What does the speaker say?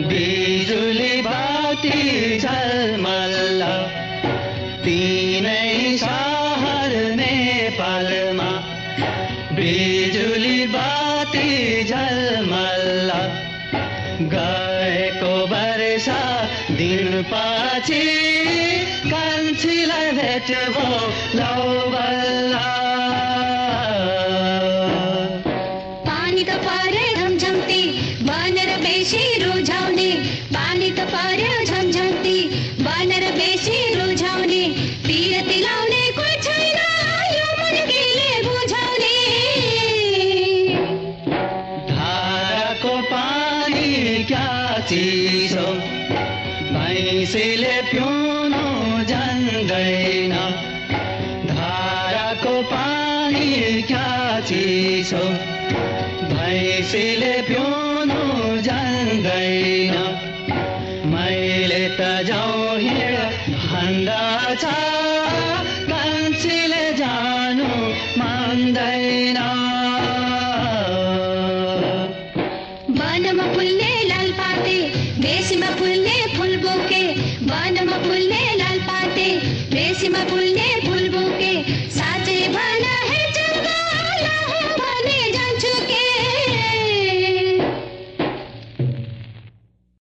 बिजुली बाती झलमल्ल तीनै शहर नेपालमा बिजुली बाती झलमल्ल गएको वर्ष दिनपछि कान्छीलाई भेट्यो लौ बल्ल पानी त पर्यो झमझम्ती बनेर बेसी रुझाउने पानी त पर्यो झमझम्ती बनेर बेसी रुझाउने पिरती लाउने कोही छैन यो मन केले बुझाउने धाराको पानी क्या चिसो भैँसीले पिउनु जान्दैन धाराको पानी क्या चिसो भैँसीले पिउनु जान्दैन मैले त जाउँ हिँड भन्दा छ कान्छीले जानु मान्दैन वनमा फुल्ने लालपाते बेसीमा फुल्ने फुल बोके वनमा फुल्ने लालपाते बेसीमा फुल्ने